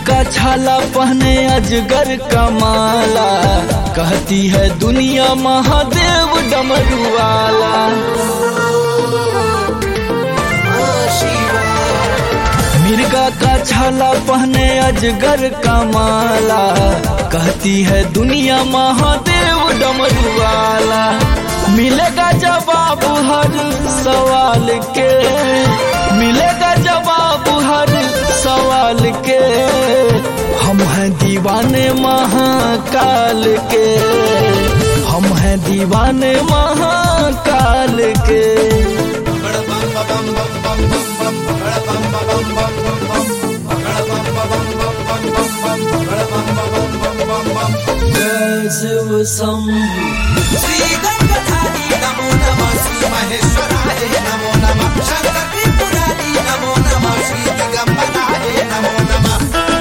का छाला पहने अजगर का माला, कहती है दुनिया महादेव डमरू वाला। मिर्गा का छाला पहने अजगर का माला, कहती है दुनिया महादेव डमरू वाला। मिलेगा जवाब हर सवाल के, मिलेगा जवाब हर सवाल के। हम हैं दीवाने महाकाल के, हम हैं दीवाने महाकाल के। जय शिव शंभु श्री गंगाधारी नमो नमः, श्री महेश्वराय नमो नमः, शंकर त्रिपुरारी नमो नमः, श्री दिगंबराय नमो नमः।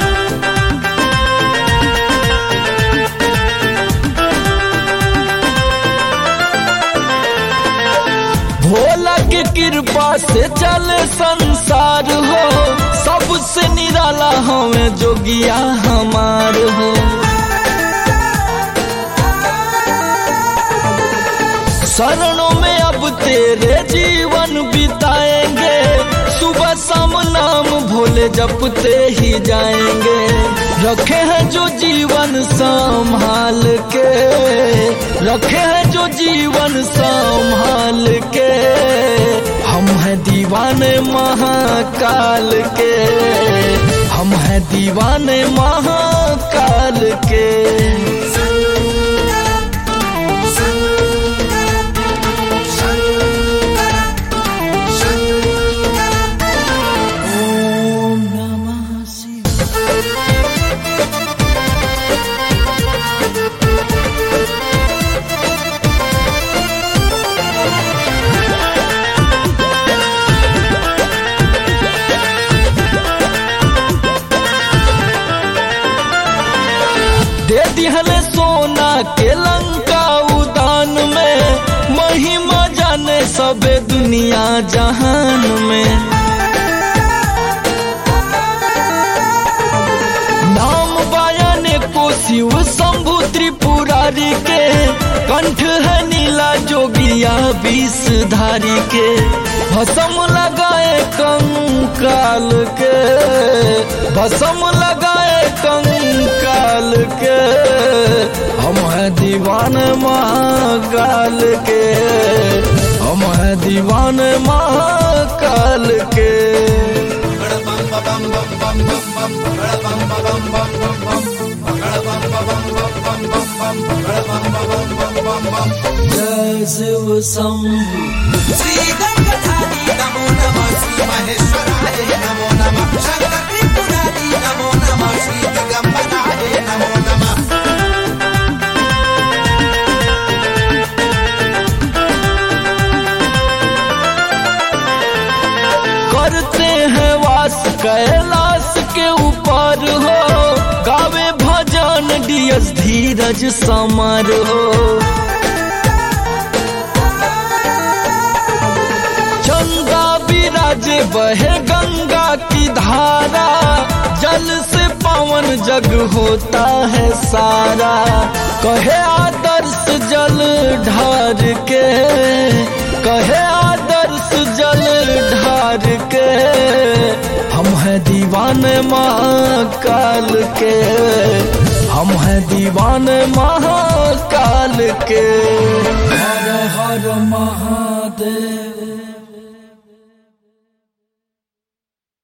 भोला की कृपा से चले संसार हो, सबसे निराला हमें जोगिया हमार हो। शरणों में अब तेरे जीवन बिताएंगे, सुबह शाम नाम भोले जपते ही जाएंगे। रखे हैं जो जीवन संभाल के, रखे हैं जो जीवन संभाल के। हम हैं दीवाने महाकाल के, हम हैं दीवाने महाकाल के। दे दिहले सोना के लंका उदान में, महिमा जाने सबे दुनिया जहान में। नाम बयाने को शिव शंभु त्रिपुरारी के, कंठ है नीला जोगिया विषधारी के। भस्म लगाए कंकाल के, भस्म लगाए कंकाल के। हम हैं दीवाने महाकाल के, हम हैं दीवाने महाकाल के। जय शिव शंभु श्री गंगाधारी नमो नमः, श्री महेश्वराय नमो नमः, शंकर त्रिपुरारी नमो नमः, श्री दिगंबराय नमो नमः। करते हैं वास कैलाश के ऊपर हो, गावे भजन डीएस धीरज समर हो। चंदा विराजे बहे गंगा की धारा, जल से पावन जग होता है सारा। कहे आदर्श जल ढार के, कहे आदर्श जल ढार के। हम हैं दीवाने महाकाल के, हम हैं दीवाने महाकाल के। हर हर महादेव।